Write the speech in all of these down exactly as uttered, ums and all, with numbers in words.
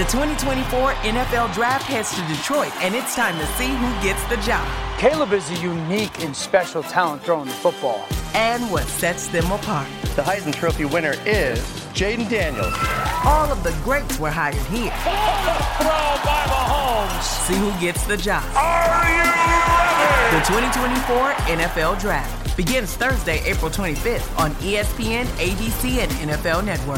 The twenty twenty-four N F L Draft heads to Detroit, and it's time to see who gets the job. Caleb is a unique and special talent throwing the football. And what sets them apart. The Heisman Trophy winner is Jaden Daniels. All of the greats were hired here. Throw by Mahomes. See who gets the job. Are you ready? The twenty twenty-four N F L Draft begins Thursday, April twenty-fifth on E S P N, A B C, and N F L Network.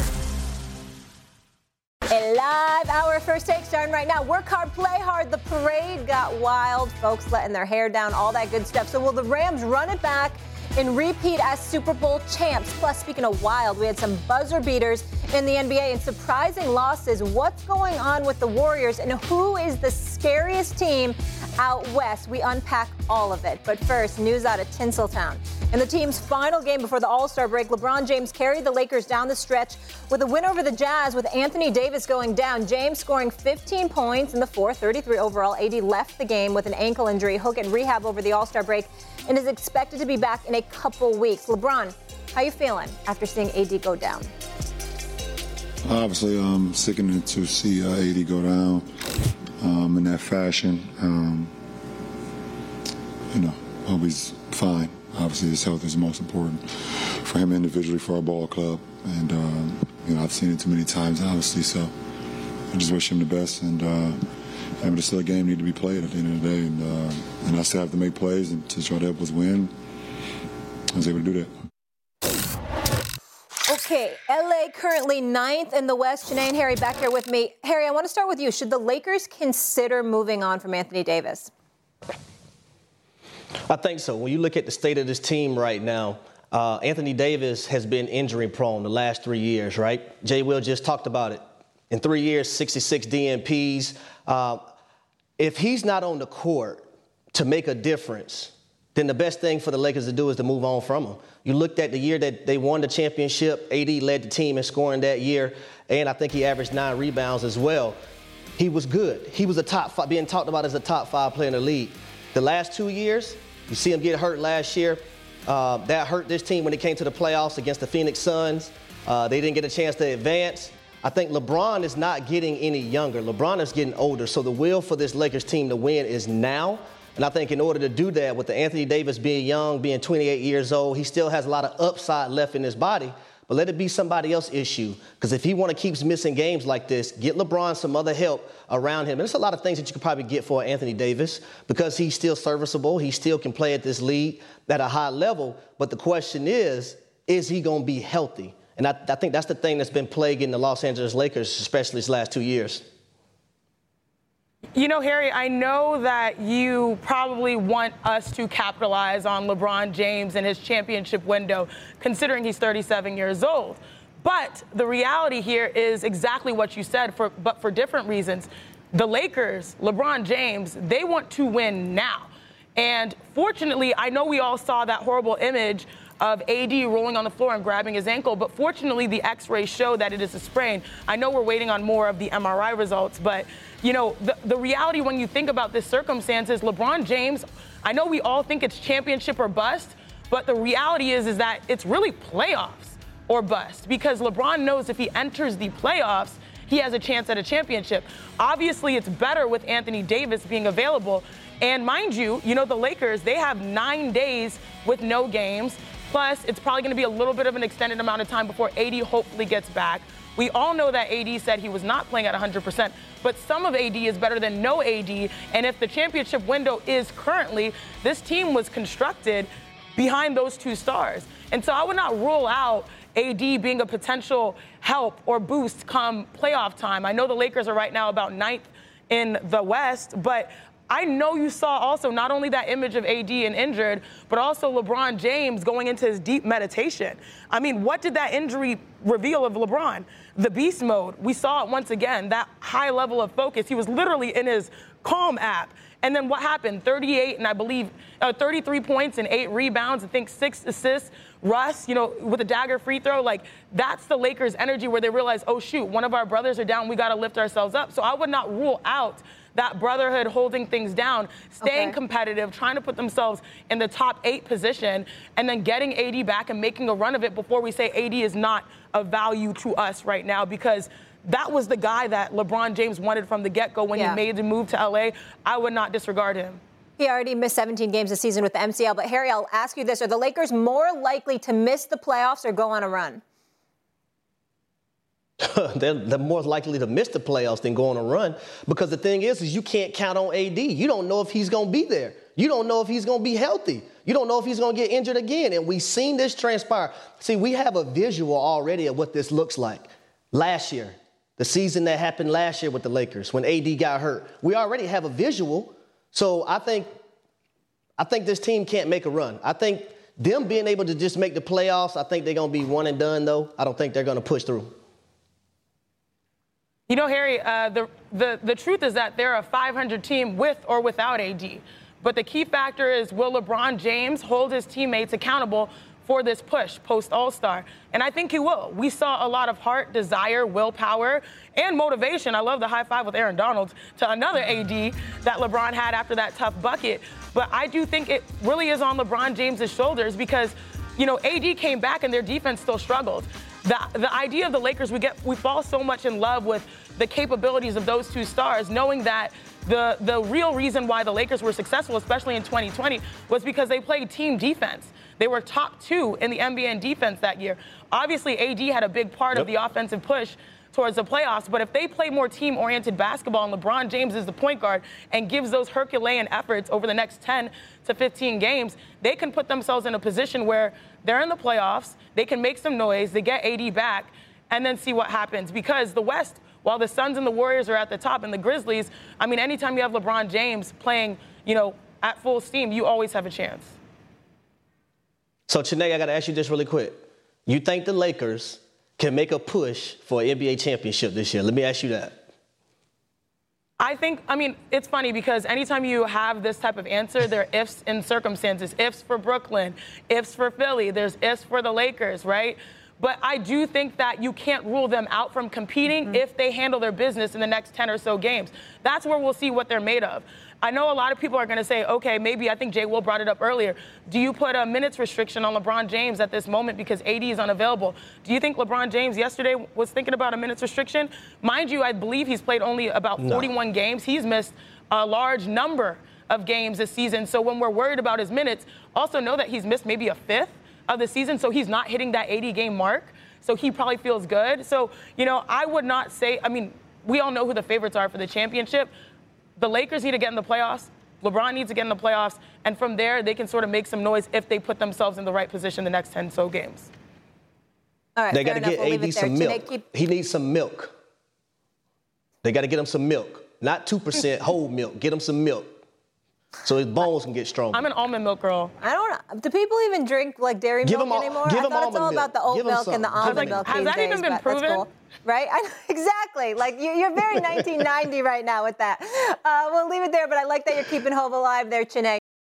A live hour first take starting right now. Work hard, play hard. The parade got wild. Folks letting their hair down, all that good stuff. So will the Rams run it back and repeat as Super Bowl champs? Plus, speaking of wild, we had some buzzer beaters in the N B A and surprising losses. What's going on with the Warriors and who is the scariest team out west? We unpack all of it. But first, news out of Tinseltown. In the team's final game before the All-Star break, LeBron James carried the Lakers down the stretch with a win over the Jazz with Anthony Davis going down. James scoring fifteen points in the fourth, thirty-three overall. A D left the game with an ankle injury. He'll get rehab over the All-Star break and is expected to be back in a couple weeks. LeBron, how you feeling after seeing A D go down? Obviously, um, sickening to see uh, A D go down um, in that fashion. Um, you know, hope he's fine. Obviously, his health is most important for him individually, for our ball club. And, um, you know, I've seen it too many times, obviously, so I just wish him the best. And, uh, I mean, still a game need to be played at the end of the day. And, uh, and I still have to make plays and to try to help us win. I was able to do that. Okay, L A currently ninth in the West. Janae and Harry back here with me. Harry, I want to start with you. Should the Lakers consider moving on from Anthony Davis? I think so. When you look at the state of this team right now, uh, Anthony Davis has been injury prone the last three years, right? Jay Will just talked about it. In three years, sixty-six D N Ps. Uh, if he's not on the court to make a difference, then the best thing for the Lakers to do is to move on from him. You looked at the year that they won the championship, A D led the team in scoring that year, and I think he averaged nine rebounds as well. He was good. He was a top five, being talked about as a top five player in the league. The last two years, you see him get hurt last year. Uh, that hurt this team when it came to the playoffs against the Phoenix Suns. Uh, they didn't get a chance to advance. I think LeBron is not getting any younger. LeBron is getting older, so the will for this Lakers team to win is now. And I think in order to do that, with the Anthony Davis being young, being twenty-eight years old, he still has a lot of upside left in his body. But let it be somebody else's issue. Because if he want to keep missing games like this, get LeBron some other help around him. And there's a lot of things that you could probably get for Anthony Davis because he's still serviceable. He still can play at this league at a high level. But the question is, is he going to be healthy? And I, I think that's the thing that's been plaguing the Los Angeles Lakers, especially these last two years. You know, Harry, I know that you probably want us to capitalize on LeBron James and his championship window, considering he's thirty-seven years old. But the reality here is exactly what you said, for, but for different reasons. The Lakers, LeBron James, they want to win now. And fortunately, I know we all saw that horrible image of A D rolling on the floor and grabbing his ankle, but fortunately the x-rays show that it is a sprain. I know we're waiting on more of the M R I results, but you know, the, the reality when you think about this circumstance is LeBron James, I know we all think it's championship or bust, but the reality is, is that it's really playoffs or bust, because LeBron knows if he enters the playoffs, he has a chance at a championship. Obviously, it's better with Anthony Davis being available. And mind you, you know, the Lakers, they have nine days with no games. Plus, it's probably going to be a little bit of an extended amount of time before A D hopefully gets back. We all know that A D said he was not playing at one hundred percent, but some of A D is better than no A D. And if the championship window is currently, this team was constructed behind those two stars. And so I would not rule out A D being a potential help or boost come playoff time. I know the Lakers are right now about ninth in the West, but I know you saw also not only that image of A D and injured, but also LeBron James going into his deep meditation. I mean, what did that injury reveal of LeBron? The beast mode. We saw it once again, that high level of focus. He was literally in his Calm app. And then what happened? thirty-eight and I believe uh, thirty-three points and eight rebounds. I think six assists. Russ, you know, with a dagger free throw, like that's the Lakers' energy where they realize, oh shoot, one of our brothers are down. We got to lift ourselves up. So I would not rule out that brotherhood holding things down, staying okay. competitive, trying to put themselves in the top eight position, and then getting A D back and making a run of it before we say A D is not of value to us right now, because that was the guy that LeBron James wanted from the get-go when yeah. he made the move to L A. I would not disregard him. He already missed seventeen games this season with the M C L. But, Harry, I'll ask you this. Are the Lakers more likely to miss the playoffs or go on a run? they're, they're more likely to miss the playoffs than go on a run, because the thing is, is you can't count on A D. You don't know if he's going to be there. You don't know if he's going to be healthy. You don't know if he's going to get injured again. And we've seen this transpire. See, we have a visual already of what this looks like. Last year, the season that happened last year with the Lakers when A D got hurt, we already have a visual. So I think, I think this team can't make a run. I think them being able to just make the playoffs, I think they're going to be one and done, though. I don't think they're going to push through. You know, Harry, uh, the, the, the truth is that they're a five hundred team with or without A D. But the key factor is, will LeBron James hold his teammates accountable for this push post-All-Star? And I think he will. We saw a lot of heart, desire, willpower, and motivation. I love the high five with Aaron Donald to another A D that LeBron had after that tough bucket. But I do think it really is on LeBron James's shoulders because, you know, A D came back and their defense still struggled. The, the idea of the Lakers, we get we fall so much in love with the capabilities of those two stars, knowing that the, the real reason why the Lakers were successful, especially in twenty twenty, was because they played team defense. They were top two in the N B A in defense that year. Obviously, A D had a big part yep. of the offensive push towards the playoffs, but if they play more team-oriented basketball and LeBron James is the point guard and gives those Herculean efforts over the next ten to fifteen games, they can put themselves in a position where they're in the playoffs, they can make some noise, they get A D back, and then see what happens. Because the West, while the Suns and the Warriors are at the top and the Grizzlies, I mean, anytime you have LeBron James playing, you know, at full steam, you always have a chance. So, Chiney, I got to ask you this really quick. You think the Lakers can make a push for an N B A championship this year? Let me ask you that. I think, I mean, it's funny because anytime you have this type of answer, there are ifs and circumstances. Ifs for Brooklyn, ifs for Philly, there's ifs for the Lakers, right? But I do think that you can't rule them out from competing mm-hmm. if they handle their business in the next ten or so games. That's where we'll see what they're made of. I know a lot of people are going to say, okay, maybe, I think Jay Will brought it up earlier. Do you put a minutes restriction on LeBron James at this moment because A D is unavailable? Do you think LeBron James yesterday was thinking about a minutes restriction? Mind you, I believe he's played only about no. forty-one games. He's missed a large number of games this season. So when we're worried about his minutes, also know that he's missed maybe a fifth of the season, so he's not hitting that eighty game mark. So he probably feels good. So, you know, I would not say, I mean, we all know who the favorites are for the championship. The Lakers need to get in the playoffs. LeBron needs to get in the playoffs. And from there, they can sort of make some noise if they put themselves in the right position the next ten so games. All right, they got to get we'll A D some milk. Keep... He needs some milk. They got to get him some milk. Not two percent whole milk. Get him some milk so his bones can get stronger. I'm an almond milk girl. I don't know. Do people even drink, like, dairy give milk all, anymore? Give I thought it's all milk. about the oat give milk and the almond like, milk Has these that days, even been proven? Cool. Right? I, exactly. Like, you, you're very nineteen ninety right now with that. Uh, we'll leave it there, but I like that you're keeping Hove alive there, Chiney.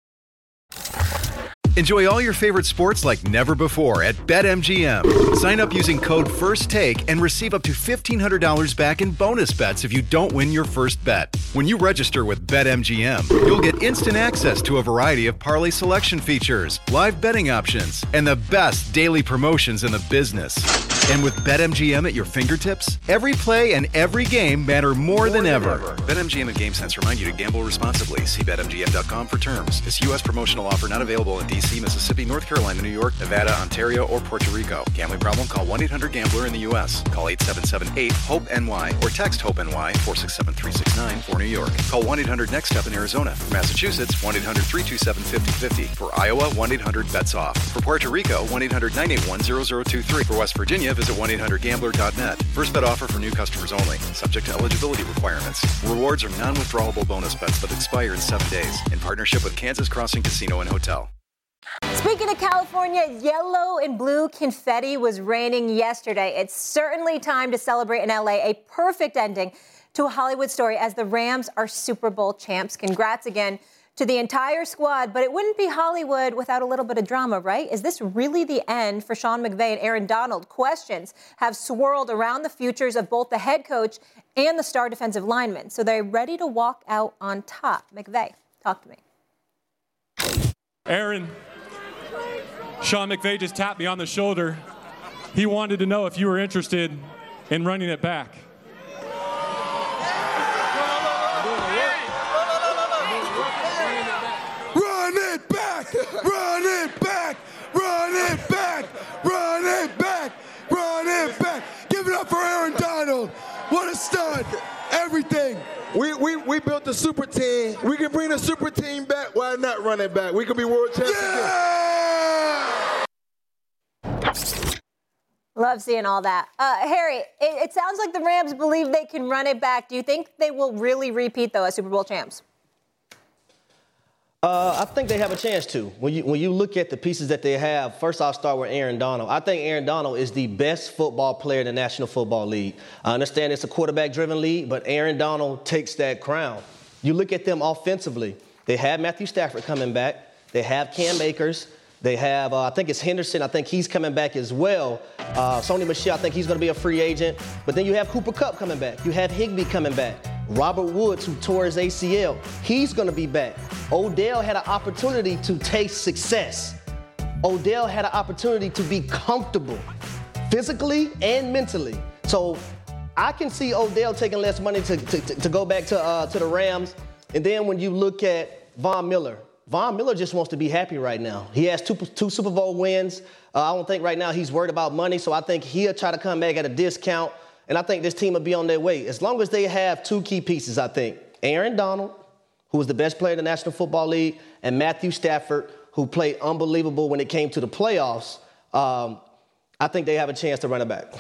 Enjoy all your favorite sports like never before at BetMGM. Sign up using code FIRSTTAKE and receive up to fifteen hundred dollars back in bonus bets if you don't win your first bet. When you register with BetMGM, you'll get instant access to a variety of parlay selection features, live betting options, and the best daily promotions in the business. And with BetMGM at your fingertips, every play and every game matter more, more than, than ever. ever. BetMGM and GameSense remind you to gamble responsibly. See Bet M G M dot com for terms. This U S promotional offer not available in D C, Mississippi, North Carolina, New York, Nevada, Ontario, or Puerto Rico. Gambling problem? Call one eight hundred gambler in the U S. Call eight seven seven eight hope N Y or text HOPE-NY four six seven three six nine for New York. Call one eight hundred next step in Arizona. For Massachusetts, one eight hundred three two seven five zero five zero. For Iowa, one eight hundred bets off. For Puerto Rico, one eight hundred nine eight one zero zero two three. For West Virginia, visit one eight hundred gambler dot net. First bet offer for new customers only. Subject to eligibility requirements. Rewards are non-withdrawable bonus bets that expire in seven days. In partnership with Kansas Crossing Casino and Hotel. Speaking of California, yellow and blue confetti was raining yesterday. It's certainly time to celebrate in L A, a perfect ending to a Hollywood story as the Rams are Super Bowl champs. Congrats again to the entire squad, but it wouldn't be Hollywood without a little bit of drama, right? Is this really the end for Sean McVay and Aaron Donald? Questions have swirled around the futures of both the head coach and the star defensive lineman. So they're ready to walk out on top. McVay, talk to me. Aaron, Sean McVay just tapped me on the shoulder. He wanted to know if you were interested in running it back. What a stud. Everything. We, we, we built the super team. We can bring the super team back. Why not run it back? We can be world champions. Yeah! Love seeing all that. Uh, Harry, it, it sounds like the Rams believe they can run it back. Do you think they will really repeat, though, as Super Bowl champs? Uh, I think they have a chance to. When you when you look at the pieces that they have, first I'll start with Aaron Donald. I think Aaron Donald is the best football player in the National Football League. I understand it's a quarterback-driven league, but Aaron Donald takes that crown. You look at them offensively. They have Matthew Stafford coming back. They have Cam Akers. They have, uh, I think it's Henderson. I think he's coming back as well. Uh, Sony Michel, I think he's going to be a free agent. But then you have Cooper Kupp coming back. You have Higbee coming back. Robert Woods, who tore his A C L, he's going to be back. Odell had an opportunity to taste success. Odell had an opportunity to be comfortable physically and mentally. So I can see Odell taking less money to, to, to go back to, uh, to the Rams. And then when you look at Von Miller, Von Miller just wants to be happy right now. He has two, two Super Bowl wins. Uh, I don't think right now he's worried about money, so I think he'll try to come back at a discount. And I think this team will be on their way. As long as they have two key pieces, I think. Aaron Donald, who was the best player in the National Football League, and Matthew Stafford, who played unbelievable when it came to the playoffs. Um, I think they have a chance to run it back.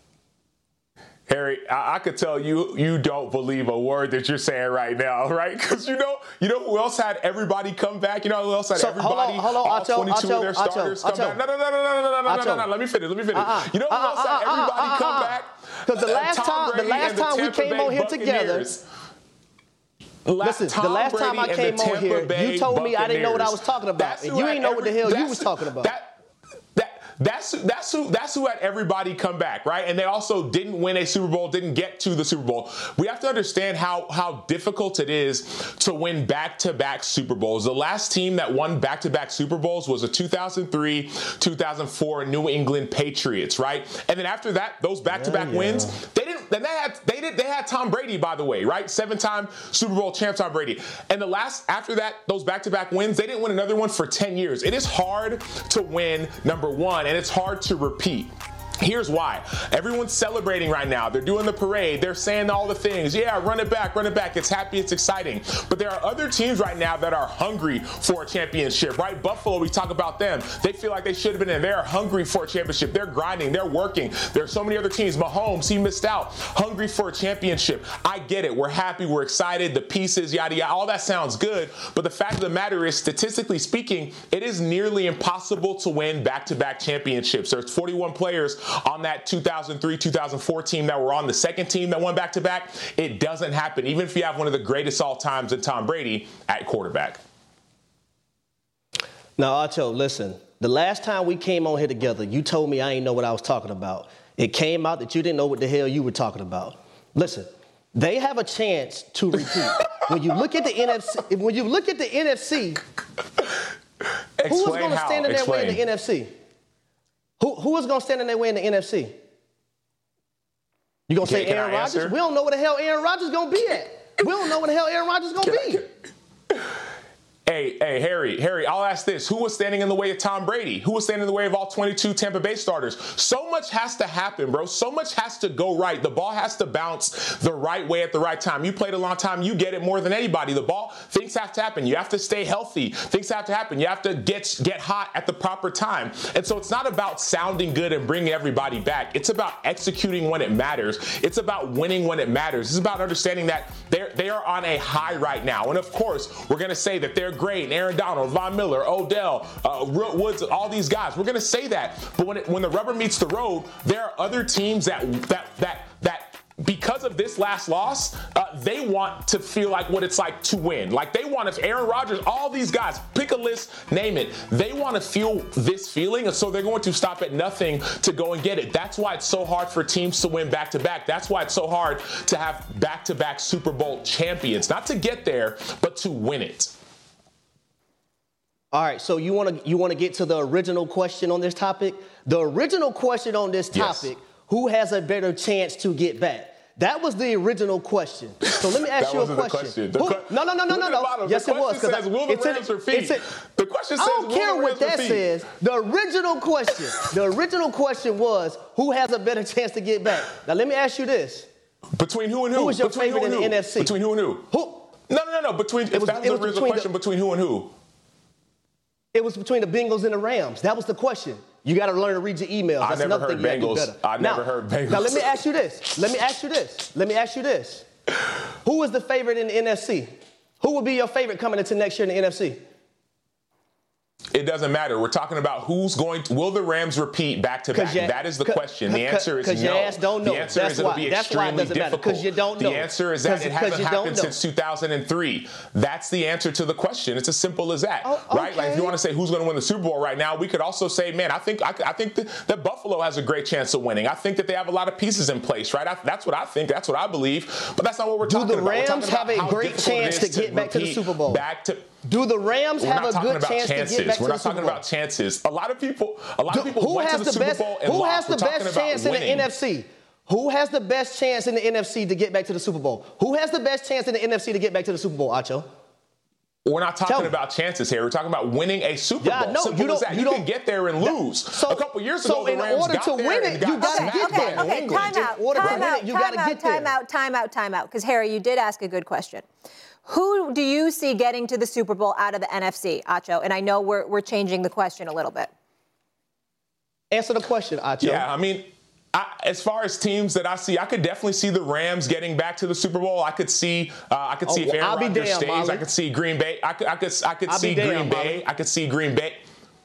Harry, I, I could tell you you don't believe a word that you're saying right now, right? Because you know, you know who else had everybody come back? You know who else had so, everybody, hold on, hold on, all Acho, twenty-two Acho, of their starters Acho, come Acho. back? No, no, no, no, no, no, no, no, no, no. Let me finish. Let me finish. Uh-uh. You know who uh-uh, else had uh-uh, everybody uh-uh, come uh-uh. back? Because the last Tom time, the Brady last and the time we Tampa came Bay on here together. Buccaneers. Listen, Tom the last Brady time I and came the on Tampa here, Bay you told me I didn't know what I was Buccaneers. talking about. That's And who you had didn't know what the every- hell you that's- was talking about. That, That's that's who that's who had everybody come back, right? And they also didn't win a Super Bowl, didn't get to the Super Bowl. We have to understand how how difficult it is to win back-to-back Super Bowls. The last team that won back-to-back Super Bowls was the two thousand three two thousand four New England Patriots, right? And then after that, those back-to-back Yeah, yeah. wins, they didn't. Then they had they did they had Tom Brady, by the way, right? Seven-time Super Bowl champ Tom Brady. And the last after that, those back-to-back wins, they didn't win another one for ten years. It is hard to win, number one. And it's hard to repeat. Here's why. Everyone's celebrating right now. They're doing the parade. They're saying all the things. Yeah, run it back, run it back. It's happy, it's exciting. But there are other teams right now that are hungry for a championship, right? Buffalo, we talk about them. They feel like they should have been in. They're hungry for a championship. They're grinding. They're working. There are so many other teams. Mahomes, he missed out. Hungry for a championship. I get it. We're happy. We're excited. The pieces, yada, yada. All that sounds good. But the fact of the matter is, statistically speaking, it is nearly impossible to win back-to-back championships. There's forty-one players on that two thousand three two thousand four team that were on the second team that won back-to-back. It doesn't happen, even if you have one of the greatest all times in Tom Brady at quarterback. Now, Acho, listen, the last time we came on here together, you told me I ain't know what I was talking about. It came out that you didn't know what the hell you were talking about. Listen, they have a chance to repeat. When you look at the N F C, when you look at the N F C, who is going to stand in their way in the N F C? Who, who is going to stand in their way in the N F C? You going to say Aaron Rodgers? We don't know where the hell Aaron Rodgers going to be at. We don't know where the hell Aaron Rodgers going to be. Hey, hey, Harry, Harry, I'll ask this. Who was standing in the way of Tom Brady? Who was standing in the way of all twenty-two Tampa Bay starters? So much has to happen, bro. So much has to go right. The ball has to bounce the right way at the right time. You played a long time. You get it more than anybody. The ball, things have to happen. You have to stay healthy. Things have to happen. You have to get, get hot at the proper time. And so it's not about sounding good and bringing everybody back. It's about executing when it matters. It's about winning when it matters. It's about understanding that they're, they are on a high right now. And of course, we're going to say that they're great. Aaron Donald, Von Miller, Odell, uh, Woods, all these guys. We're going to say that. But when it, when the rubber meets the road, there are other teams that that that that because of this last loss, uh, they want to feel like what it's like to win. Like they want to, Aaron Rodgers, all these guys, pick a list, name it. They want to feel this feeling, and so they're going to stop at nothing to go and get it. That's why it's so hard for teams to win back-to-back. That's why it's so hard to have back-to-back Super Bowl champions. Not to get there, but to win it. All right, so you want to you want to get to the original question on this topic? The original question on this topic, yes. Who has a better chance to get back? That was the original question. So let me ask you a question. The Who, question. no, no, no, no, no, no. Yes, it was. Says, will the Rams repeat? A, the question says, I don't will care the what Rams that repeat? says. The original question, the original question was, who has a better chance to get back? Now let me ask you this. Between who and who? Who was your between favorite who in and the who? N F C? Between who and who? Who? No, no, no, no. Between, if was, that was the original question, the, between who and who? It was between the Bengals and the Rams. That was the question. You got to learn to read your emails. I That's never another heard thing you Bengals. have to do better. I now, never heard Bengals. Now, let me ask you this. Let me ask you this. Let me ask you this. Who is the favorite in the N F C? Who will be your favorite coming into next year in the N F C? It doesn't matter. We're talking about who's going to, will the Rams repeat back to back? That is the question. The answer is no. Because your ass don't know. The answer That's is it'll why, be that's why it extremely doesn't matter. difficult. Because you don't know. The answer is that it hasn't happened since two thousand three. That's the answer to the question. It's as simple as that, oh, okay. right? Like if you want to say who's going to win the Super Bowl right now, we could also say, man, I think I, I think that, that Buffalo has a great chance of winning. I think that they have a lot of pieces in place, right? I, that's what I think. That's what I believe. But that's not what we're Do talking the about. Rams We're talking have about a great chance to get back to the Super Bowl? Back to Do the Rams We're have not a good chance chances. to get back We're to not the Super talking Bowl? about chances. A lot of people, a lot Do, of people who went has to the, the Super best, Bowl and Who lost. has the We're best chance in the N F C? Who has the best chance in the N F C to get back to the Super Bowl? Who has the best chance in the N F C to get back to the Super Bowl, Acho? We're not talking about chances here. We're talking about winning a Super yeah, Bowl. No, Simple you don't, as that. You, you don't, can get there and lose. So, a couple years so ago, the Rams in order got to there win and it, got you got to okay, get okay, there. Okay, okay, time out, order time to win out, it, you time got to out, get there. time out, time out, time out. Because, Harry, you did ask a good question. Who do you see getting to the Super Bowl out of the N F C, Acho? And I know we're, we're changing the question a little bit. Answer the question, Acho. Yeah, I mean, I, as far as teams that I see, I could definitely see the Rams getting back to the Super Bowl. I could see, uh, I could see oh, if Aaron I'll be Rodgers damn, stays. Molly. I could see Green Bay. I could, I could, I could I'll see be Green damn, Bay. Molly. I could see Green Bay.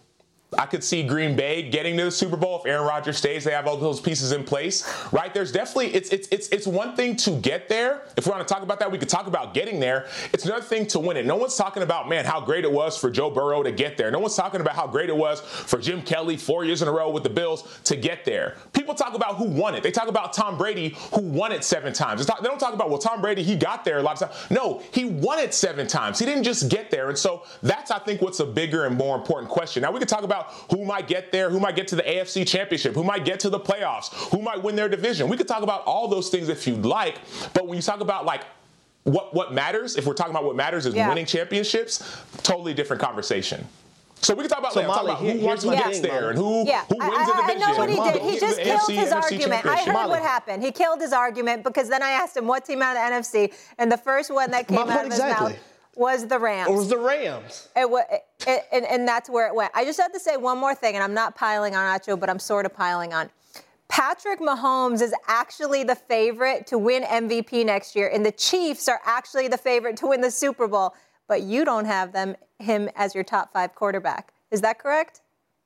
I could see Green Bay getting to the Super Bowl if Aaron Rodgers stays. They have all those pieces in place, right? There's definitely it's it's it's it's one thing to get there. If we want to talk about that, we could talk about getting there. It's another thing to win it. No one's talking about, man, how great it was for Joe Burrow to get there. No one's talking about how great it was for Jim Kelly four years in a row with the Bills to get there. People talk about who won it. They talk about Tom Brady, who won it seven times. They don't talk about, well, Tom Brady, he got there a lot of times. No, he won it seven times. He didn't just get there. And so that's, I think, what's a bigger and more important question. Now, we could talk about who might get there, who might get to the A F C Championship, who might get to the playoffs, who might win their division. We could talk about all those things if you'd like, but when you talk about like what what matters, if we're talking about what matters is yeah. winning championships, totally different conversation. So we can talk about, so like, Molly, talk about who wants to get thing, there Molly. and who, yeah. who wins I, the division. I know what he Molly, did. He just killed A F C, his N F C argument. I heard Molly. what happened. He killed his argument because then I asked him what team out of the N F C, and the first one that came Molly, out of his exactly. mouth was the Rams. It was the Rams. It was, it, and, and that's where it went. I just have to say one more thing, and I'm not piling on Acho, but I'm sort of piling on. Patrick Mahomes is actually the favorite to win M V P next year, and the Chiefs are actually the favorite to win the Super Bowl, but you don't have them him as your top five quarterback. Is that correct?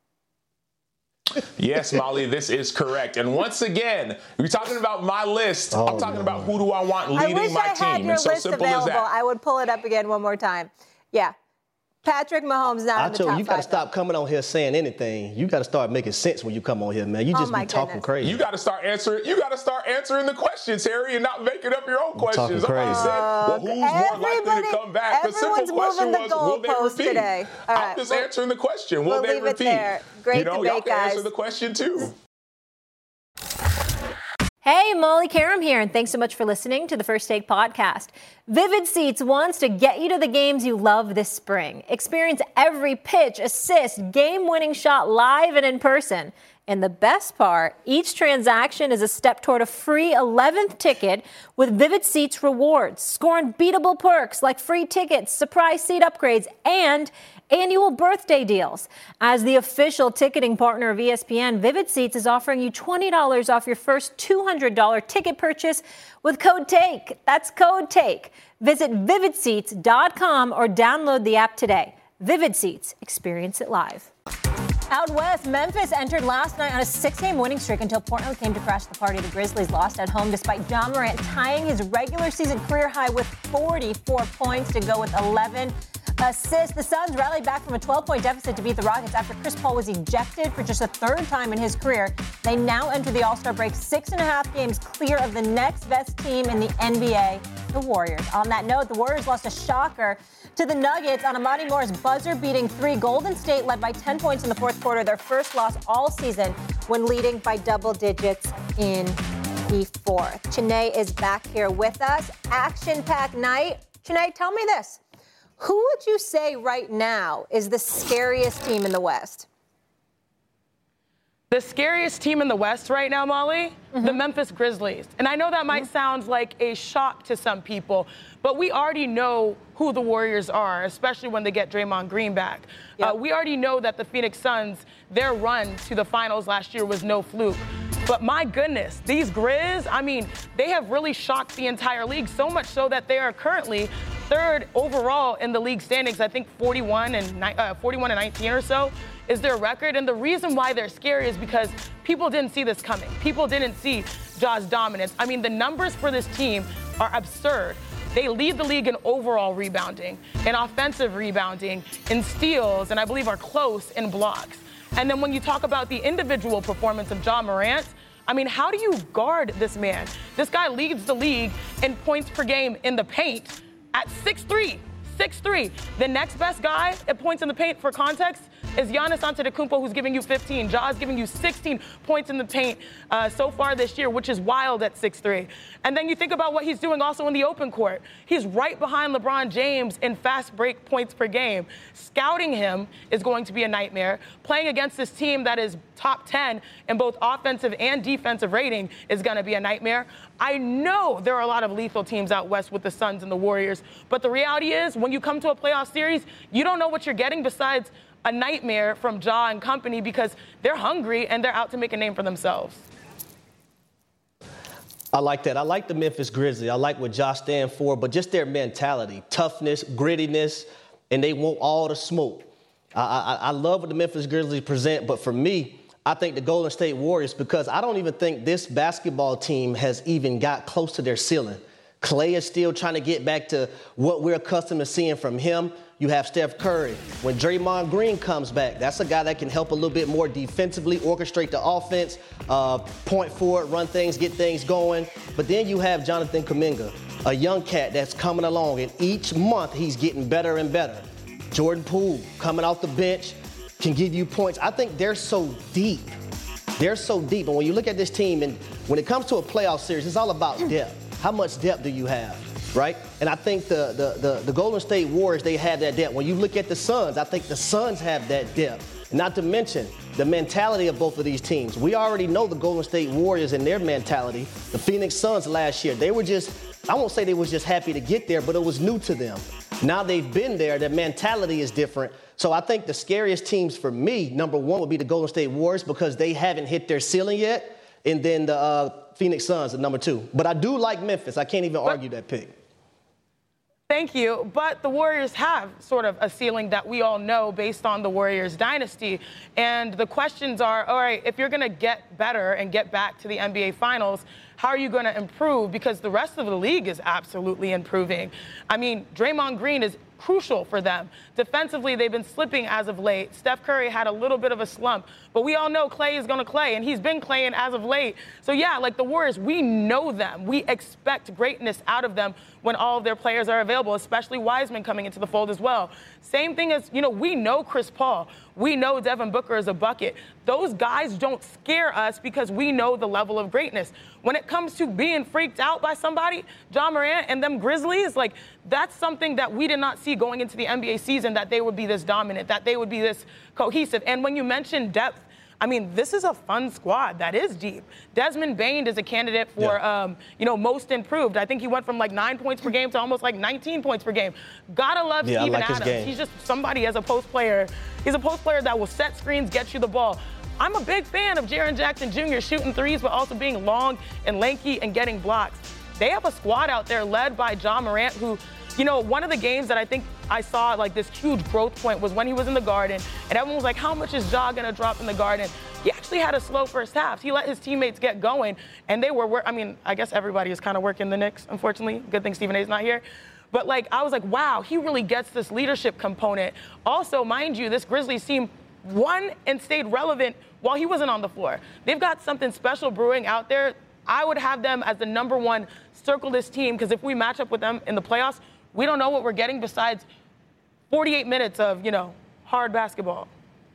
Yes, Molly, this is correct. And once again, you're talking about my list. Oh, I'm talking no. about who do I want leading I wish my I had team. your And so list simple available. as that. I would pull it up again one more time. Yeah. Patrick Mahomes not in the Acho, top you got to five, stop though. coming on here saying anything. You got to start making sense when you come on here, man. You Oh, just my be talking goodness. crazy. You got to start answering. You got to start answering the questions, Harry, and not making up your own questions. talking I crazy. said, well, who's more likely to Everybody- come back? The simple everyone's question moving the was, will they goalposts repeat? today. All right, I'm just we'll- answering the question. Will we'll they leave it repeat? there. Great you know, debate, y'all can guys. answer the question too. Hey, Molly Karam here, and thanks so much for listening to the First Take podcast. Vivid Seats wants to get you to the games you love this spring. Experience every pitch, assist, game-winning shot live and in person. And the best part, each transaction is a step toward a free eleventh ticket with Vivid Seats rewards. Score unbeatable perks like free tickets, surprise seat upgrades, and annual birthday deals. As the official ticketing partner of E S P N, Vivid Seats is offering you twenty dollars off your first two hundred dollars ticket purchase with code TAKE. That's code TAKE. Visit vivid seats dot com or download the app today. Vivid Seats. Experience it live. Out west, Memphis entered last night on a six-game winning streak until Portland came to crash the party. The Grizzlies lost at home despite Ja Morant tying his regular season career high with forty-four points to go with eleven assists. The Suns rallied back from a twelve-point deficit to beat the Rockets after Chris Paul was ejected for just a third time in his career. They now enter the All-Star break six and a half games clear of the next best team in the N B A, the Warriors. On that note, the Warriors lost a shocker to the Nuggets on Amani Moore's buzzer-beating three. Golden State led by ten points in the fourth quarter, their first loss all season when leading by double digits in the fourth. Chiney is back here with us. Action-packed night. Chiney, tell me this. Who would you say right now is the scariest team in the West? The scariest team in the West right now, Molly, mm-hmm. the Memphis Grizzlies. And I know that might mm-hmm. sound like a shock to some people, but we already know who the Warriors are, especially when they get Draymond Green back. Yep. Uh, we already know that the Phoenix Suns, their run to the finals last year was no fluke. But my goodness, these Grizz, I mean, they have really shocked the entire league, so much so that they are currently third overall in the league standings. I think forty-one and uh, forty-one and nineteen or so is their record. And the reason why they're scary is because people didn't see this coming. People didn't see Ja's dominance. I mean, the numbers for this team are absurd. They lead the league in overall rebounding, in offensive rebounding, in steals, and I believe are close in blocks. And then when you talk about the individual performance of Ja Morant, I mean, how do you guard this man? This guy leads the league in points per game in the paint at six three. six three. The next best guy at points in the paint, for context, is Giannis Antetokounmpo, who's giving you fifteen. Ja's giving you sixteen points in the paint uh, so far this year, which is wild at six three. And then you think about what he's doing also in the open court. He's right behind LeBron James in fast break points per game. Scouting him is going to be a nightmare. Playing against this team that is top ten in both offensive and defensive rating is going to be a nightmare. I know there are a lot of lethal teams out west with the Suns and the Warriors, but the reality is when you come to a playoff series, you don't know what you're getting besides a nightmare from Ja and company because they're hungry and they're out to make a name for themselves. I like that. I like the Memphis Grizzlies. I like what Ja stands for, but just their mentality, toughness, grittiness, and they want all the smoke. I, I, I love what the Memphis Grizzlies present, but for me, I think the Golden State Warriors, because I don't even think this basketball team has even got close to their ceiling. Klay is still trying to get back to what we're accustomed to seeing from him. You have Steph Curry. When Draymond Green comes back, that's a guy that can help a little bit more defensively, orchestrate the offense, uh, point forward, run things, get things going. But then you have Jonathan Kuminga, a young cat that's coming along, and each month he's getting better and better. Jordan Poole coming off the bench can give you points. I think they're so deep. They're so deep. And when you look at this team, and when it comes to a playoff series, it's all about depth. How much depth do you have, right? And I think the, the, the, the Golden State Warriors, they have that depth. When you look at the Suns, I think the Suns have that depth. Not to mention the mentality of both of these teams. We already know the Golden State Warriors and their mentality. The Phoenix Suns last year, they were just, I won't say they were just happy to get there, but it was new to them. Now they've been there, their mentality is different. So I think the scariest teams for me, number one, would be the Golden State Warriors because they haven't hit their ceiling yet. And then the uh, Phoenix Suns at number two. But I do like Memphis. I can't even but, argue that pick. Thank you. But the Warriors have sort of a ceiling that we all know based on the Warriors dynasty. And the questions are, all right, if you're going to get better and get back to the N B A Finals, how are you going to improve? Because the rest of the league is absolutely improving. I mean, Draymond Green is crucial for them. Defensively, they've been slipping as of late. Steph Curry had a little bit of a slump, but we all know Klay is going to Klay, and he's been Klaying as of late. So, yeah, like the Warriors, we know them. We expect greatness out of them when all of their players are available, especially Wiseman coming into the fold as well. Same thing as, you know, we know Chris Paul. We know Devin Booker is a bucket. Those guys don't scare us because we know the level of greatness. When it comes to being freaked out by somebody, Ja Morant and them Grizzlies, like, that's something that we did not see going into the N B A season, that they would be this dominant, that they would be this cohesive. And when you mention depth, I mean, this is a fun squad that is deep. Desmond Bane is a candidate for, yeah. um, you know, most improved. I think he went from like nine points per game to almost like nineteen points per game. Gotta love yeah, Steven like Adams. He's just somebody as a post player. He's a post player that will set screens, get you the ball. I'm a big fan of Jaren Jackson Junior shooting threes, but also being long and lanky and getting blocks. They have a squad out there led by Ja Morant, who, you know, one of the games that I think I saw like this huge growth point was when he was in the Garden, and everyone was like, how much is Ja going to drop in the Garden? He actually had a slow first half. He let his teammates get going, and they were, I mean, I guess everybody is kind of working the Knicks, unfortunately. Good thing Stephen A's not here. But, like, I was like, wow, he really gets this leadership component. Also, mind you, this Grizzlies team won and stayed relevant while he wasn't on the floor. They've got something special brewing out there. I would have them as the number one circle this team, because if we match up with them in the playoffs, we don't know what we're getting besides forty-eight minutes of, you know, hard basketball.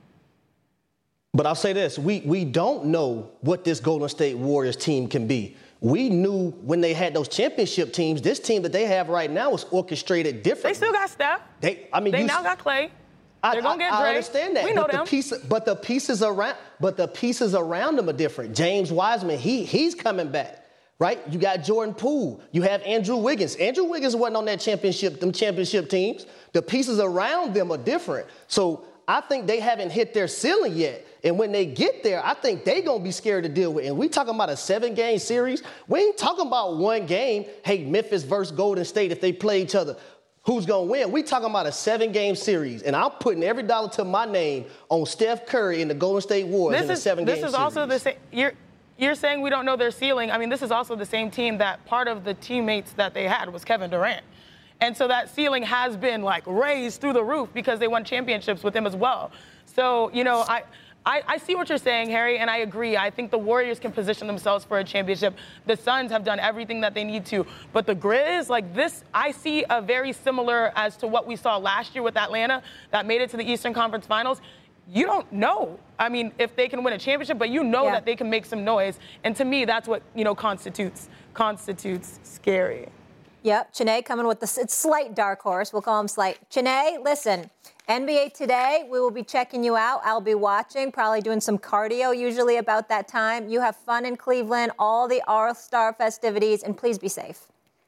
But I'll say this, we we don't know what this Golden State Warriors team can be. We knew when they had those championship teams, this team that they have right now is orchestrated differently. They still got Steph. They, I mean, they you, now got Klay. They're gonna get Dre. I understand that. We know but them. The piece, but the pieces around, but the pieces around them are different. James Wiseman, he he's coming back, right? You got Jordan Poole. You have Andrew Wiggins. Andrew Wiggins wasn't on that championship, them championship teams. The pieces around them are different. So I think they haven't hit their ceiling yet. And when they get there, I think they're going to be scared to deal with. And we talking about a seven-game series. We ain't talking about one game. Hey, Memphis versus Golden State, if they play each other, who's going to win? We talking about a seven-game series. And I'm putting every dollar to my name on Steph Curry and the Golden State Warriors in a seven-game series. This is also the same. You're, you're saying we don't know their ceiling. I mean, this is also the same team that part of the teammates that they had was Kevin Durant. And so that ceiling has been, like, raised through the roof because they won championships with him as well. So, you know, I, I, I see what you're saying, Harry, and I agree. I think the Warriors can position themselves for a championship. The Suns have done everything that they need to. But the Grizz, like this, I see a very similar as to what we saw last year with Atlanta that made it to the Eastern Conference Finals. You don't know, I mean, if they can win a championship, but you know yeah. that they can make some noise. And to me, that's what, you know, constitutes constitutes scary. Yep, Chiney coming with the slight dark horse. We'll call him slight. Chiney, listen, N B A Today, we will be checking you out. I'll be watching, probably doing some cardio usually about that time. You have fun in Cleveland, all the All-Star festivities, and please be safe.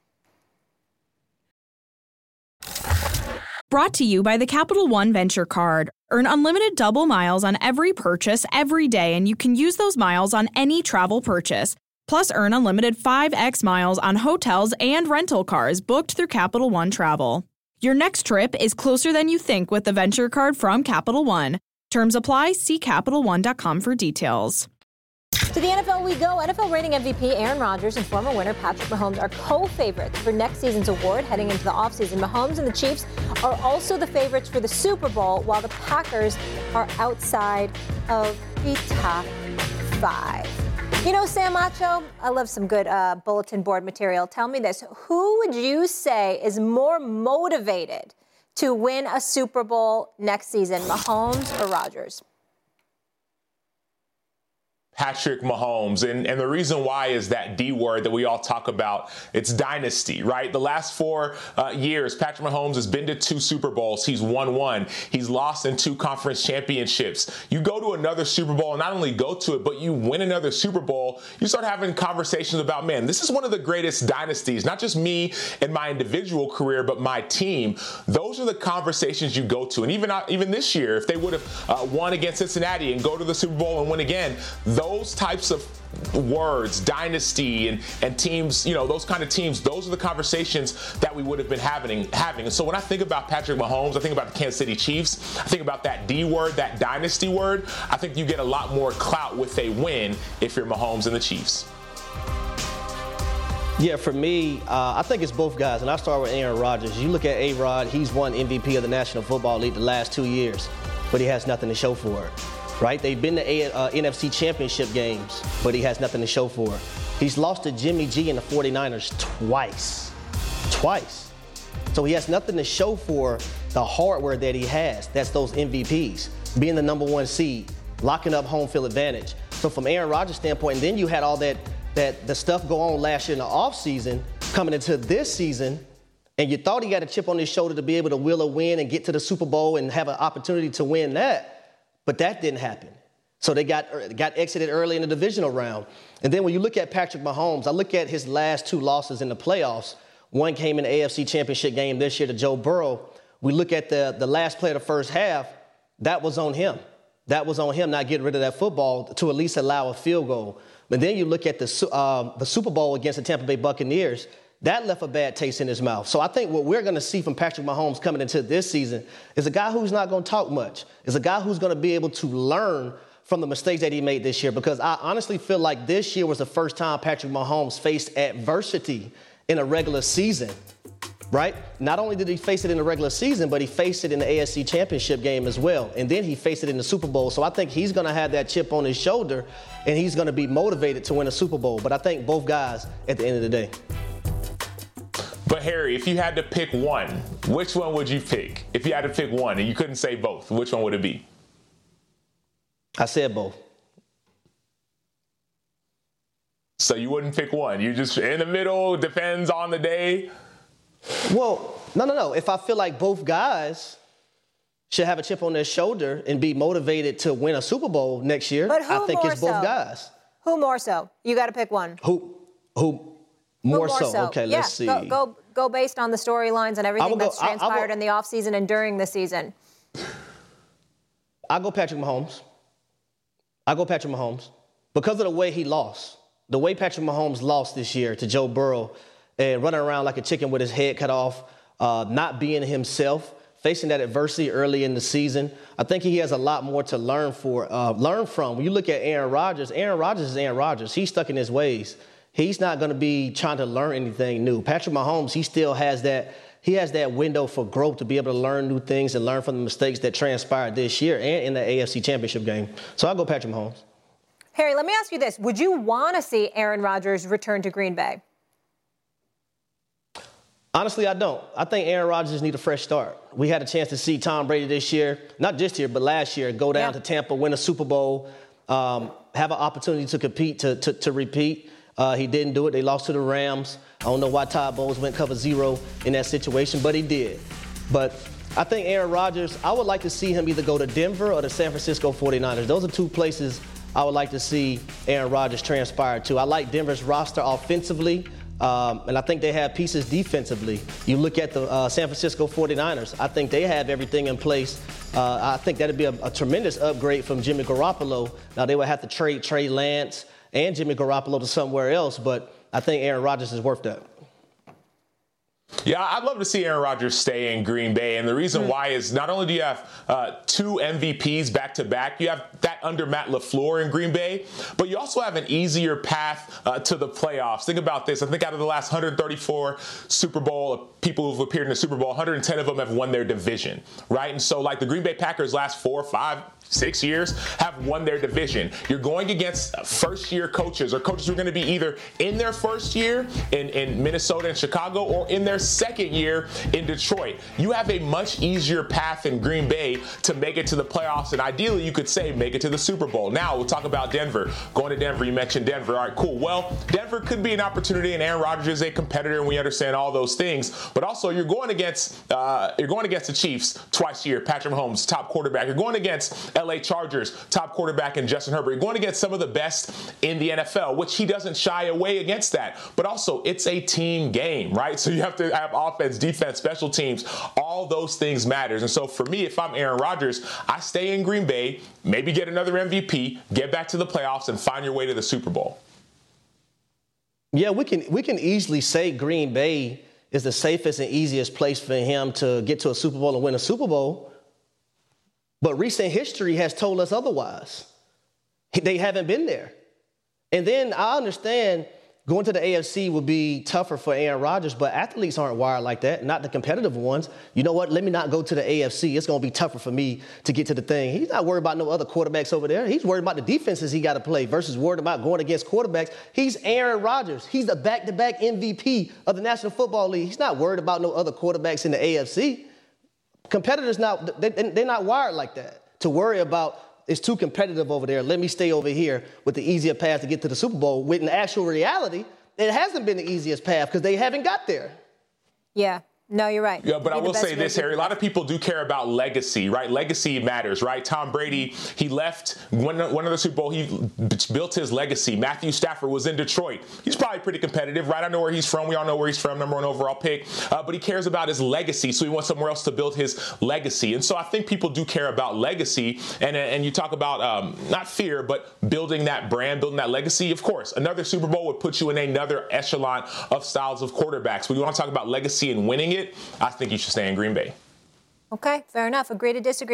Brought to you by the Capital One Venture Card. Earn unlimited double miles on every purchase every day, and you can use those miles on any travel purchase. Plus, earn unlimited five x miles on hotels and rental cars booked through Capital One Travel. Your next trip is closer than you think with the Venture Card from Capital One. Terms apply. See Capital One dot com for details. To the N F L we go. N F L reigning M V P Aaron Rodgers and former winner Patrick Mahomes are co-favorites for next season's award heading into the offseason. Mahomes and the Chiefs are also the favorites for the Super Bowl, while the Packers are outside of the top five. You know, Sam Macho, I love some good uh, bulletin board material. Tell me this. Who would you say is more motivated to win a Super Bowl next season, Mahomes or Rodgers? Patrick Mahomes. And, and the reason why is that D word that we all talk about. It's dynasty, right? The last four uh, years, Patrick Mahomes has been to two Super Bowls. He's won one. He's lost in two conference championships. You go to another Super Bowl and not only go to it, but you win another Super Bowl, you start having conversations about, man, this is one of the greatest dynasties, not just me and my individual career, but my team. Those are the conversations you go to. And even, uh, even this year, if they would have uh, won against Cincinnati and go to the Super Bowl and win again, those Those types of words, dynasty and, and teams, you know, those kind of teams, those are the conversations that we would have been having. having. And so when I think about Patrick Mahomes, I think about the Kansas City Chiefs, I think about that D word, that dynasty word. I think you get a lot more clout with a win if you're Mahomes and the Chiefs. Yeah, for me, uh, I think it's both guys. And I start with Aaron Rodgers. You look at A-Rod, he's won M V P of the National Football League the last two years, but he has nothing to show for it. Right? They've been to a, uh, N F C championship games, but he has nothing to show for it. He's lost to Jimmy G and the forty-niners twice. Twice. So he has nothing to show for the hardware that he has. That's those M V Ps. Being the number one seed, locking up home field advantage. So from Aaron Rodgers' standpoint, and then you had all that, that the stuff go on last year in the offseason, coming into this season, and you thought he got a chip on his shoulder to be able to will a win and get to the Super Bowl and have an opportunity to win that. But that didn't happen. So they got got exited early in the divisional round. And then when you look at Patrick Mahomes, I look at his last two losses in the playoffs. One came in the A F C Championship game this year to Joe Burrow. We look at the, the last play of the first half, that was on him. That was on him not getting rid of that football to at least allow a field goal. But then you look at the, uh, the Super Bowl against the Tampa Bay Buccaneers. That left a bad taste in his mouth. So I think what we're going to see from Patrick Mahomes coming into this season is a guy who's not going to talk much, is a guy who's going to be able to learn from the mistakes that he made this year, because I honestly feel like this year was the first time Patrick Mahomes faced adversity in a regular season, right? Not only did he face it in the regular season, but he faced it in the A F C Championship game as well. And then he faced it in the Super Bowl. So I think he's going to have that chip on his shoulder, and he's going to be motivated to win a Super Bowl. But I think both guys at the end of the day. But Harry, if you had to pick one, which one would you pick? If you had to pick one and you couldn't say both, which one would it be? I said both. So you wouldn't pick one. You just in the middle, depends on the day? Well, no, no, no. If I feel like both guys should have a chip on their shoulder and be motivated to win a Super Bowl next year. But who I think more it's both so? guys. Who more so? You got to pick one. Who? Who? More, who more so. so? Okay, yeah, let's see. Go, go, go based on the storylines and everything go, that's I, transpired go, in the offseason and during the season. I go Patrick Mahomes. I go Patrick Mahomes because of the way he lost. The way Patrick Mahomes lost this year to Joe Burrow and running around like a chicken with his head cut off, uh, not being himself, facing that adversity early in the season. I think he has a lot more to learn for, uh, learn from. When you look at Aaron Rodgers, Aaron Rodgers is Aaron Rodgers. He's stuck in his ways. He's not going to be trying to learn anything new. Patrick Mahomes, he still has that. He has that window for growth to be able to learn new things and learn from the mistakes that transpired this year and in the A F C Championship game. So I'll go Patrick Mahomes. Harry, let me ask you this. Would you want to see Aaron Rodgers return to Green Bay? Honestly, I don't. I think Aaron Rodgers needs a fresh start. We had a chance to see Tom Brady this year, not just here, but last year, go down yeah. to Tampa, win a Super Bowl, um, have an opportunity to compete, to, to, to repeat. Uh, he didn't do it. They lost to the Rams. I don't know why Todd Bowles went cover zero in that situation, but he did. But I think Aaron Rodgers, I would like to see him either go to Denver or the San Francisco forty-niners. Those are two places I would like to see Aaron Rodgers transpire to. I like Denver's roster offensively, um, and I think they have pieces defensively. You look at the uh, San Francisco forty-niners, I think they have everything in place. Uh, I think that would be a, a tremendous upgrade from Jimmy Garoppolo. Now, they would have to trade Trey Lance and Jimmy Garoppolo to somewhere else, but I think Aaron Rodgers is worth that. Yeah, I'd love to see Aaron Rodgers stay in Green Bay. And the reason why is not only do you have uh, two M V Ps back-to-back, you have that under Matt LaFleur in Green Bay, but you also have an easier path uh, to the playoffs. Think about this. I think out of the last one hundred thirty-four Super Bowl people who've appeared in the Super Bowl, one hundred ten of them have won their division, right? And so, like, the Green Bay Packers last four, five, six years have won their division. You're going against first-year coaches or coaches who are going to be either in their first year in, in Minnesota and Chicago or in their second year in Detroit. You have a much easier path in Green Bay to make it to the playoffs, and ideally you could say make it to the Super Bowl. Now we'll talk about Denver. Going to Denver, you mentioned Denver. All right, cool. Well, Denver could be an opportunity, and Aaron Rodgers is a competitor, and we understand all those things. But also, you're going against uh, you're going against the Chiefs twice a year. Patrick Mahomes, top quarterback. You're going against L A Chargers, top quarterback, and Justin Herbert. You're going against some of the best in the N F L, which he doesn't shy away against that. But also, it's a team game, right? So you have to have offense, defense, special teams. All those things matters. And so for me, if I'm Aaron Rodgers, I stay in Green Bay, maybe get another M V P, get back to the playoffs, and find your way to the Super Bowl. Yeah, we can we can easily say Green Bay is the safest and easiest place for him to get to a Super Bowl and win a Super Bowl. But recent history has told us otherwise. They haven't been there. And then I understand going to the A F C would be tougher for Aaron Rodgers, but athletes aren't wired like that, not the competitive ones. You know what? Let me not go to the A F C. It's going to be tougher for me to get to the thing. He's not worried about no other quarterbacks over there. He's worried about the defenses he got to play versus worried about going against quarterbacks. He's Aaron Rodgers. He's the back-to-back M V P of the National Football League. He's not worried about no other quarterbacks in the A F C. Competitors, not, they, they're not wired like that to worry about it's too competitive over there. Let me stay over here with the easier path to get to the Super Bowl. With an actual reality, it hasn't been the easiest path because they haven't got there. Yeah. No, you're right. Yeah, but Be I will say this, Harry. A lot of people do care about legacy, right? Legacy matters, right? Tom Brady, he left one, one of the Super Bowl. He built his legacy. Matthew Stafford was in Detroit. He's probably pretty competitive, right? I know where he's from. We all know where he's from, number one overall pick. Uh, but he cares about his legacy, so he wants somewhere else to build his legacy. And so I think people do care about legacy. And, and you talk about um, not fear, but building that brand, building that legacy. Of course, another Super Bowl would put you in another echelon of styles of quarterbacks. When you want to talk about legacy and winning it, I think you should stay in Green Bay. Okay, fair enough. Agree to disagree.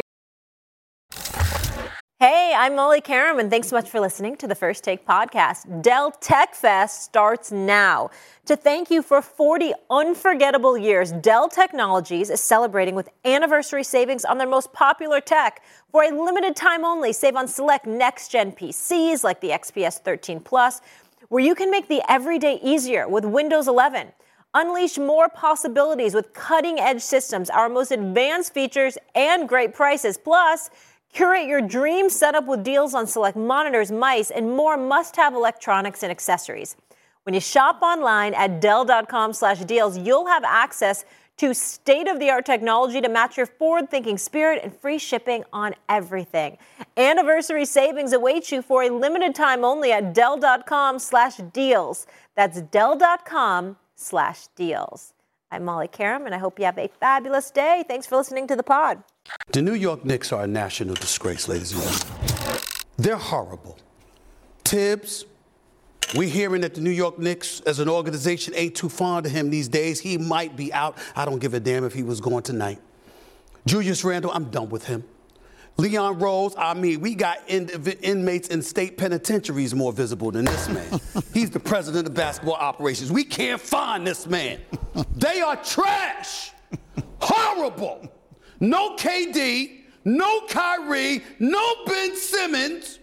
Hey, I'm Molly Karam, and thanks so much for listening to the First Take podcast. Dell Tech Fest starts now. To thank you for forty unforgettable years, Dell Technologies is celebrating with anniversary savings on their most popular tech. For a limited time only, save on select next-gen P Cs like the X P S thirteen Plus, where you can make the everyday easier with Windows eleven. Unleash more possibilities with cutting-edge systems, our most advanced features, and great prices. Plus, curate your dream setup with deals on select monitors, mice, and more must-have electronics and accessories. When you shop online at Dell dot com slash deals, you'll have access to state-of-the-art technology to match your forward-thinking spirit and free shipping on everything. Anniversary savings await you for a limited time only at Dell.com slash deals. That's Dell.com slash deals. I'm Molly Karam, and I hope you have a fabulous day. Thanks for listening to the pod. The New York Knicks are a national disgrace, ladies and gentlemen. They're horrible. Tibbs, we hearing that the New York Knicks as an organization ain't too fond of him these days. He might be out. I don't give a damn if he was going tonight. Julius Randle, I'm done with him. Leon Rose, I mean, we got in, inmates in state penitentiaries more visible than this man. He's the president of basketball operations. We can't find this man. They are trash. Horrible. No K D, no Kyrie, no Ben Simmons,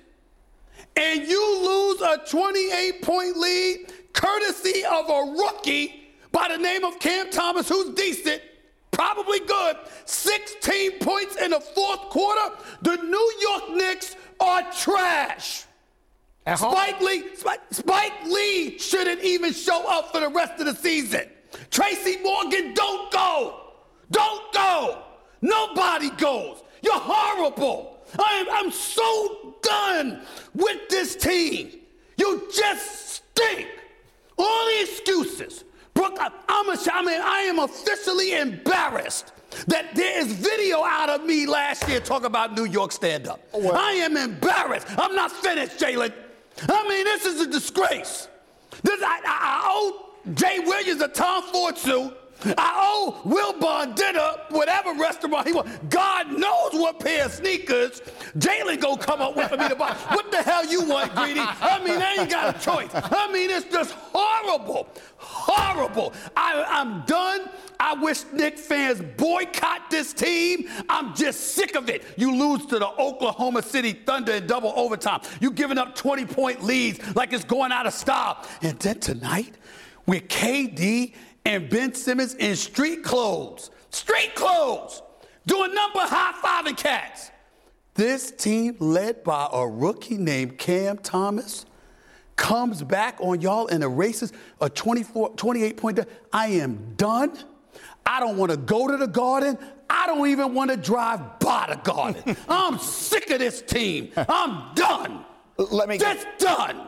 and you lose a twenty-eight point lead courtesy of a rookie by the name of Cam Thomas, who's decent, probably good, sixteen points in the fourth quarter. The New York Knicks are trash. Spike Lee, Spike, Spike Lee shouldn't even show up for the rest of the season. Tracy Morgan, don't go. Don't go. Nobody goes. You're horrible. I am, I'm so done with this team. You just stink. All the excuses. Brooke, I, I'm a, I mean, I am officially embarrassed that there is video out of me last year talking about New York stand-up. Oh, well. I am embarrassed. I'm not finished, Jalen. I mean, this is a disgrace. This, I, I, I owe Jay Williams a Tom Ford suit. I owe Wilbon dinner, whatever restaurant he wants. God knows what pair of sneakers Jalen gonna come up with for me to buy. What the hell you want, Greedy? I mean, I ain't got a choice. I mean, it's just horrible. Horrible. I, I'm done. I wish Knicks fans boycott this team. I'm just sick of it. You lose to the Oklahoma City Thunder in double overtime. You giving up twenty-point leads like it's going out of style. And then tonight, with K D and Ben Simmons in street clothes, street clothes, doing number high-fiving cats. This team, led by a rookie named Cam Thomas, comes back on y'all and erases a twenty-four, twenty-eight point. I am done. I don't want to go to the Garden. I don't even want to drive by the Garden. I'm sick of this team. I'm done. Let me just get- done.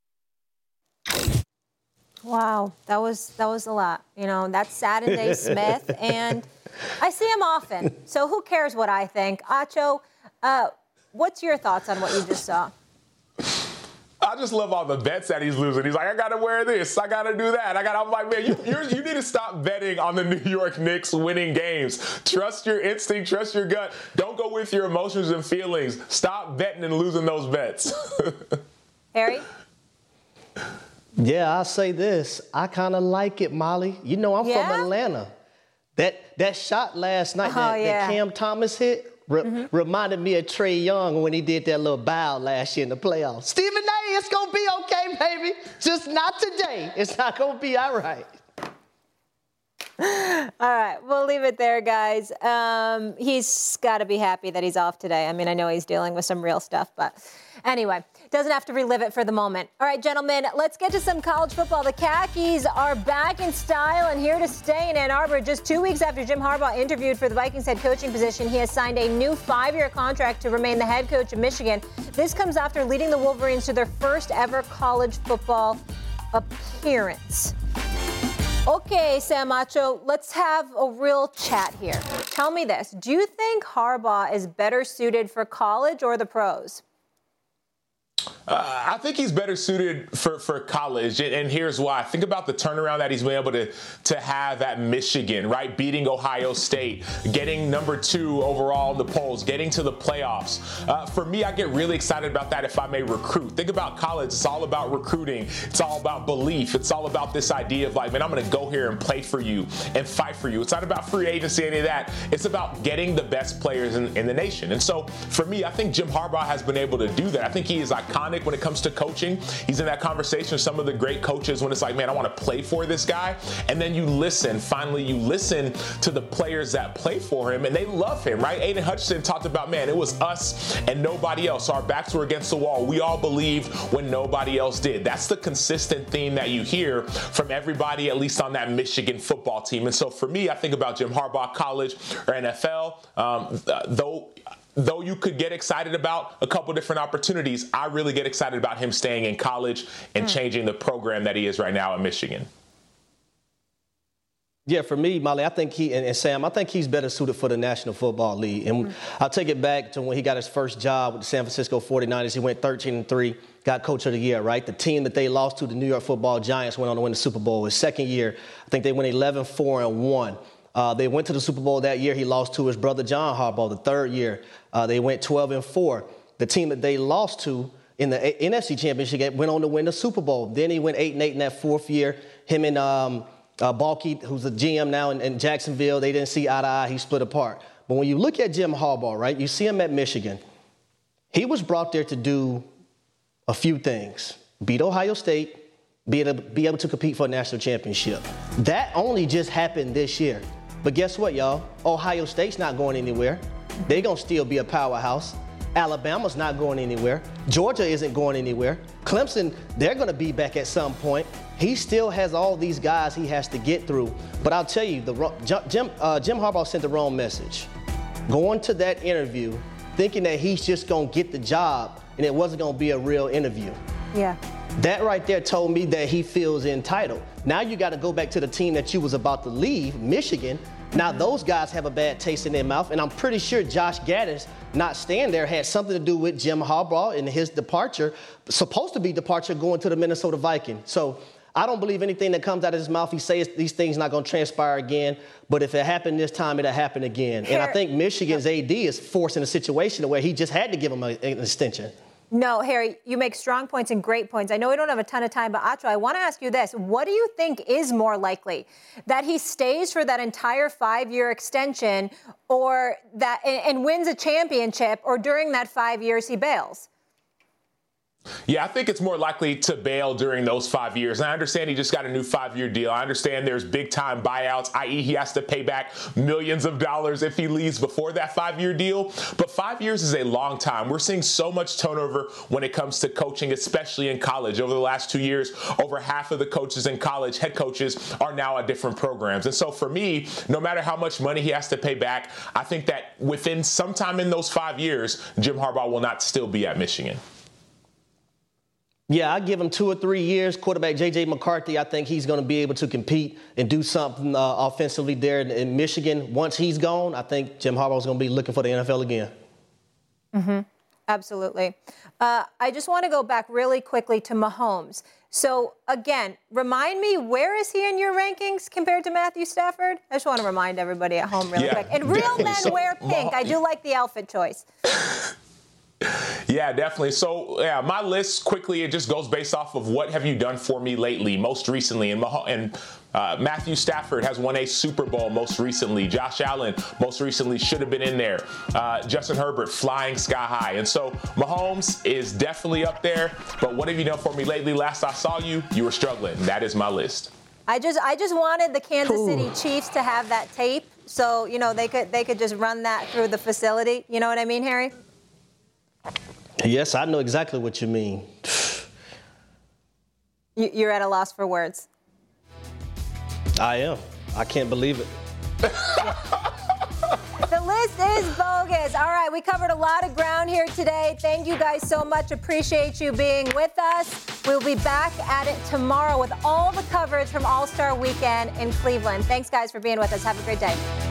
Wow, that was that was a lot. You know, that's Saturday Smith, and I see him often. So who cares what I think? Acho, uh, what's your thoughts on what you just saw? I just love all the bets that he's losing. He's like, I got to wear this. I got to do that. I got. I'm like, man, you you're, you need to stop betting on the New York Knicks winning games. Trust your instinct. Trust your gut. Don't go with your emotions and feelings. Stop betting and losing those bets. Harry? Yeah, I'll say this. I kind of like it, Molly. You know, I'm yeah? from Atlanta. That that shot last night oh, that, yeah. that Cam Thomas hit re- mm-hmm. reminded me of Trae Young when he did that little bow last year in the playoffs. Stephen A., it's going to be okay, baby. Just not today. It's not going to be all right. All right, we'll leave it there, guys. Um, he's got to be happy that he's off today. I mean, I know he's dealing with some real stuff, but anyway, doesn't have to relive it for the moment. All right, gentlemen, let's get to some college football. The Khakis are back in style and here to stay in Ann Arbor. Just two weeks after Jim Harbaugh interviewed for the Vikings head coaching position, he has signed a new five-year contract to remain the head coach of Michigan. This comes after leading the Wolverines to their first ever college football appearance. Okay, Sam Acho, let's have a real chat here. Tell me this. Do you think Harbaugh is better suited for college or the pros? Uh, I think he's better suited for, for college, and, and here's why. Think about the turnaround that he's been able to, to have at Michigan, right? Beating Ohio State, getting number two overall in the polls, getting to the playoffs. Uh, for me, I get really excited about that if I may recruit. Think about college. It's all about recruiting. It's all about belief. It's all about this idea of like, man, I'm going to go here and play for you and fight for you. It's not about free agency, any of that. It's about getting the best players in, in the nation. And so for me, I think Jim Harbaugh has been able to do that. I think he is iconic. iconic when it comes to coaching. He's in that conversation with some of the great coaches when it's like, man, I want to play for this guy. And then you listen, finally you listen to the players that play for him, and they love him, right? Aiden Hutchinson talked about, man, it was us and nobody else. Our backs were against the wall. We all believed when nobody else did. That's the consistent theme that you hear from everybody, at least on that Michigan football team. And so for me, I think about Jim Harbaugh, college or N F L, um, though Though you could get excited about a couple different opportunities, I really get excited about him staying in college and mm. changing the program that he is right now at Michigan. Yeah, for me, Molly, I think he, and, and Sam, I think he's better suited for the National Football League. And mm-hmm. I'll take it back to when he got his first job with the San Francisco forty-niners. He went thirteen and three, got Coach of the Year, right? The team that they lost to, the New York Football Giants, went on to win the Super Bowl. His second year, I think they went eleven four and one. Uh, they went to the Super Bowl that year. He lost to his brother John Harbaugh. The third year, uh, they went twelve and four. The team that they lost to in the a- N F C Championship game went on to win the Super Bowl. Then he went eight and eight in that fourth year. Him and um, uh, Balky, who's the G M now in, in Jacksonville, they didn't see eye to eye. He split apart. But when you look at Jim Harbaugh, right, you see him at Michigan. He was brought there to do a few things: beat Ohio State, be able, be able to compete for a national championship. That only just happened this year. But guess what, y'all? Ohio State's not going anywhere. They're going to still be a powerhouse. Alabama's not going anywhere. Georgia isn't going anywhere. Clemson, they're going to be back at some point. He still has all these guys he has to get through. But I'll tell you, the Jim, uh, Jim Harbaugh sent the wrong message. Going to that interview thinking that he's just going to get the job and it wasn't going to be a real interview. Yeah. That right there told me that he feels entitled. Now you got to go back to the team that you was about to leave, Michigan. Now those guys have a bad taste in their mouth, and I'm pretty sure Josh Gaddis not staying there had something to do with Jim Harbaugh and his departure, supposed to be departure going to the Minnesota Vikings. So I don't believe anything that comes out of his mouth. He says these things not going to transpire again, but if it happened this time, it'll happen again. And I think Michigan's A D is forcing a situation where he just had to give him a, an extension. No, Harry, you make strong points and great points. I know we don't have a ton of time, but Acho, I want to ask you this. What do you think is more likely? That he stays for that entire five-year extension or that and, and wins a championship, or during that five years he bails? Yeah, I think it's more likely to bail during those five years. And I understand he just got a new five-year deal. I understand there's big-time buyouts, that is he has to pay back millions of dollars if he leaves before that five-year deal. But five years is a long time. We're seeing so much turnover when it comes to coaching, especially in college. Over the last two years, over half of the coaches in college, head coaches, are now at different programs. And so for me, no matter how much money he has to pay back, I think that within sometime in those five years, Jim Harbaugh will not still be at Michigan. Yeah, I give him two or three years. Quarterback J J McCarthy, I think he's going to be able to compete and do something uh, offensively there in, in Michigan. Once he's gone, I think Jim Harbaugh's going to be looking for the N F L again. Mm-hmm. Absolutely. Uh, I just want to go back really quickly to Mahomes. So, again, remind me, where is he in your rankings compared to Matthew Stafford? I just want to remind everybody at home really yeah, quick. And real men so, wear pink. I do like the outfit choice. Yeah, definitely. So, yeah, my list quickly, it just goes based off of what have you done for me lately, most recently. And, Mah- and uh, Matthew Stafford has won a Super Bowl most recently. Josh Allen most recently should have been in there. Uh, Justin Herbert flying sky high. And so Mahomes is definitely up there. But what have you done for me lately? Last I saw you, you were struggling. That is my list. I just I just wanted the Kansas City Chiefs to have that tape. So, you know, they could they could just run that through the facility. You know what I mean, Harry? Yes, I know exactly what you mean. You're at a loss for words. I am. I can't believe it. The list is bogus. All right, we covered a lot of ground here today. Thank you guys so much. Appreciate you being with us. We'll be back at it tomorrow with all the coverage from All-Star Weekend in Cleveland. Thanks, guys, for being with us. Have a great day.